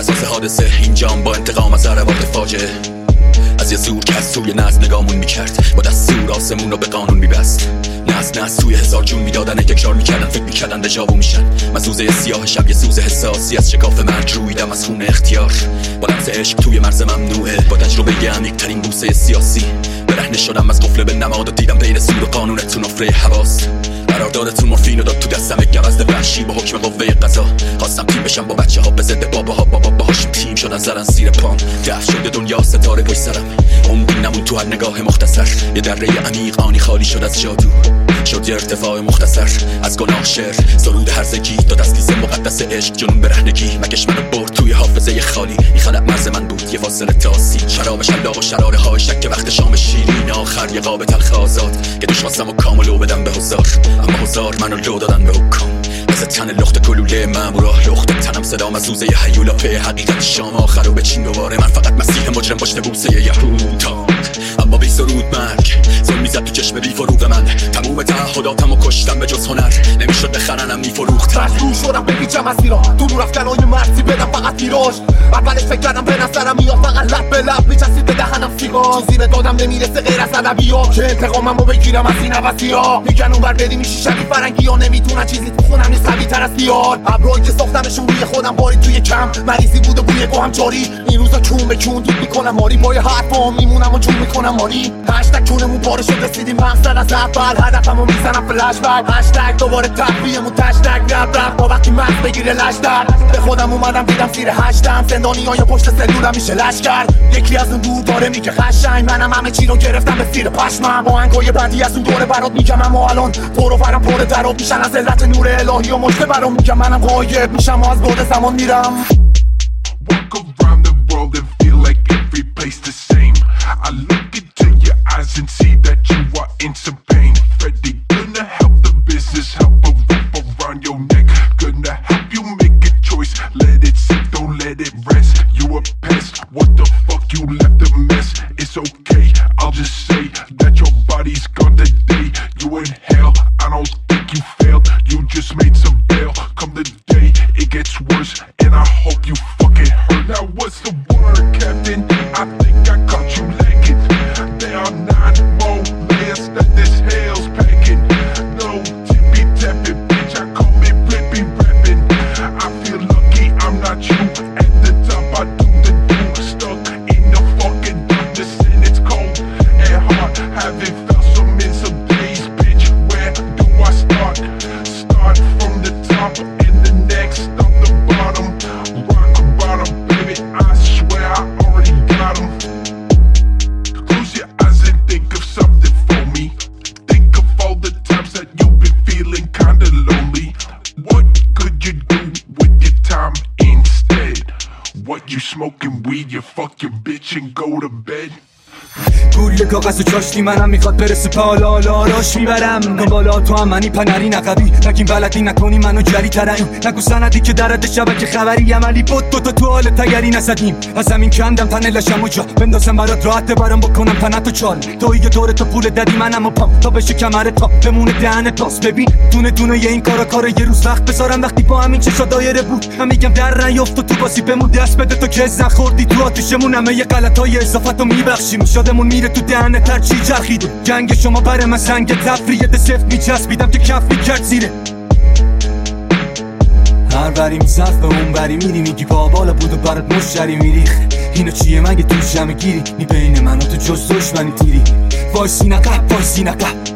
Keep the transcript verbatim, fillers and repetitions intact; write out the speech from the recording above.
اساس حادثه اینجام با انتقام از عربات فاجعه. از یه زور که از توی ناز نگامون میکرد، با دستور آسمون رو به قانون میبست. ناز ناز توی هزار جون میدادن، تکرار میکردن، فکر میکردن دژاوو میشن. من سوزه سیاه شب یه سوزه حساسی از شکاف مرگ رویدم از خون اختیار. با لمس عشق توی مرز ممنوعه، با تجربه عمیق ترین بوسه سیاسی برهنه شدم از قفل به نماد و دیدم بین سود و قانونتون افره حواس. قراردادتون مورفین رو داد تو دستم، یک گوزد وحشی با حکم قوه قضا. خواستم تیم بشم با بچه ها به ضد باباها، بابا باهاشون تیم شدن زدن زیر پام. دفع شده دنیا ستاره پشت سرم، عمقی نمون تو هر نگاه مختصر. یه دره عمیق آنی خالی شد از جادو، شد یه ارتفاع مختصر از گناه. شعر سرود هرزگی داد از لیز مقدس عشق، جنون برهنگی مکش منو برد توی حافظه خالی. این خلق مرز من بود یه فاصله تاسی، شراب شلاق و شراره های شک وقت شام شیرین. آخر یه قاب تلخ آزاد که دوش خواستم و کاملو بدم به هزار، اما هزار منو لو دادن به حکام. مثل تن لخت کلوله مامورا، لخت تنم صدام از سوزه هیولا. په حقیقت شام آخر و بچین دوباره، من فقط مسیح مجرم پشت بوسه یهودا. اما بی سرود مرگ ظلمی زد تو چشم بی فروغ من. تموم تعهداتم و کشتم به جز هنر، نمیشد بخرنم میفروختم. مجبور شدم بپیچم از ایران، تو رو رفتن های مرسی بدم فقط میراش. اولش فکر کردم به نظرم میاد، فقط لب به لب میچسید به دهنم سیگار. چیزی به دادم نمیرسه غیر از ادبیات، که انتقامم رو بگیرم از این عوضی‌ها. میگن اونور بدی میشی شبیه فرنگی ها، نمیتونن چیزی تو خونم نیست قوی تر از بیار. ابرایی که ساختمشون روی خودم باری توی کم، مریضی بود و بوی گوهم جاری. این روزا کون به کون دود میکنم ماری، با یه حرفام میمونم و جون میکنم ماری. هشتگ کونمون پاره شد رسیدیم مقصد از اول، هدفمو میزنم فلش بک. هشتگ دوباره تقویمون تشتگ رب رب تا وقتی مغز بگیره لشتر. به خودم اومدم دیدم زیر هشتم، زندانی های پشت سلولم میشه لشکر. یکی از اون دور داره میگه قشنگ، منم همه چی رو گرفتم به زیر پشمم. با آهنگای بعدی از اون دوره برات میگم، اما الان پر و برم پر دراب میشن از علت نور الهی و مجده برام. میگم منم غایب میشم و از بعد زمان میرم. Walk around the world and feel like every place the same. I look into your eyes and see that you are in some pain. Freddy, gonna help the business, help a rope around your neck. Gonna help you make a choice, let it sit, don't let it rest. You a pest, what the fuck, you left a mess. It's okay, I'll just say that your body's gone today. You in hell, I don't think you failed, you just made some bail. Come the day, it gets worse, and I hope you fucking hurt. Now what's the word, Captain? I think I caught you lacking. There are nine more layers that this hell's packing. No tippy tapping, bitch, I call me Rippy rapping. I feel lucky I'm not you. At the top I do the do. Stuck in the fucking darkness and it's cold and hard. Haven't felt some in some days, bitch. Where do I start? Start from the top and the next on the bottom. Rock bottom, baby, I swear I already got 'em. Close your eyes and think of something for me. Think of all the times that you've been feeling kinda lonely. What could you do with your time instead? What, you smoking weed, you fuck your bitch and go to bed? گول کاغذ و چاشتی منم میخواد برسه پالا لاراش میبرم. بالا تو هم منی پنری نقبی، نگیم بلدی نکنی منو جری ترعیم. نگو سندی که درد شبکه خبری عملی بود دوتا تو حال تگری نزدیم. از زمین کندم تن لشم و جا بندازم برات راحت برام بکنم تنت و چال. توی یه دور تو پول دادی منم و پام تا بشه کمر تا بمونه دهن تاس. ببین دونه دونه یه این کارا کار یه روز وقت بذارم وقتی با همین چشا دایره بود. من میگم در نیافت و تو باسی بمون دست بده تو که زن خوردی تو آتیشمون. همه یه غلطای اضافتو میبخشیم، شادمون میره تو دهنت هر چی چرخیده. جنگ شما برای من سنگ تفریه سفت میچسبیدم که کف میکرد زیره. هر بری میزد به اون بری میری، میگی با بالا بود و برات مشتری میریخ. اینو چیه مگه تو جمع گیری؟ می بین من و تو جز دشمنی تیری. وایسی نقب وایسی نقب